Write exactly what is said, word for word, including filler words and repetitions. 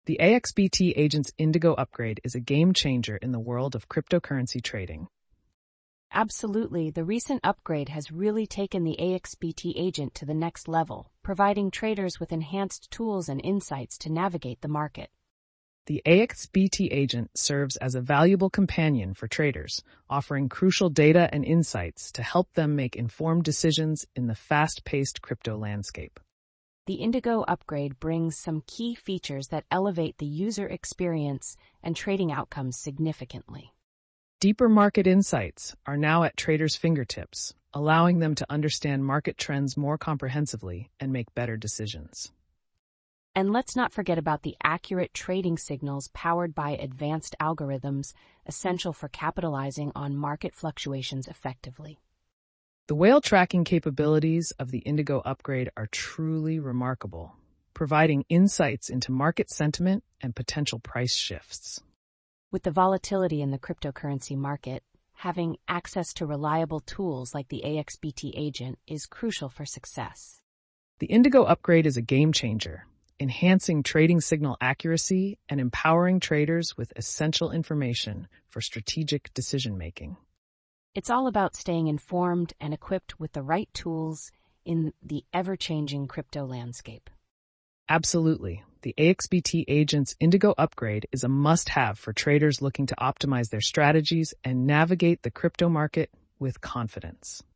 The A X B T Agent's Indigo upgrade is a game changer in the world of cryptocurrency trading. Absolutely, the recent upgrade has really taken the A X B T Agent to the next level, providing traders with enhanced tools and insights to navigate the market. The A X B T Agent serves as a valuable companion for traders, offering crucial data and insights to help them make informed decisions in the fast-paced crypto landscape. The Indigo upgrade brings some key features that elevate the user experience and trading outcomes significantly. Deeper market insights are now at traders' fingertips, allowing them to understand market trends more comprehensively and make better decisions. And let's not forget about the accurate trading signals powered by advanced algorithms, essential for capitalizing on market fluctuations effectively. The whale tracking capabilities of the Indigo upgrade are truly remarkable, providing insights into market sentiment and potential price shifts. With the volatility in the cryptocurrency market, having access to reliable tools like the A X B T Agent is crucial for success. The Indigo upgrade is a game changer, enhancing trading signal accuracy and empowering traders with essential information for strategic decision-making. It's all about staying informed and equipped with the right tools in the ever-changing crypto landscape. Absolutely. The A X B T Agent's Indigo upgrade is a must-have for traders looking to optimize their strategies and navigate the crypto market with confidence.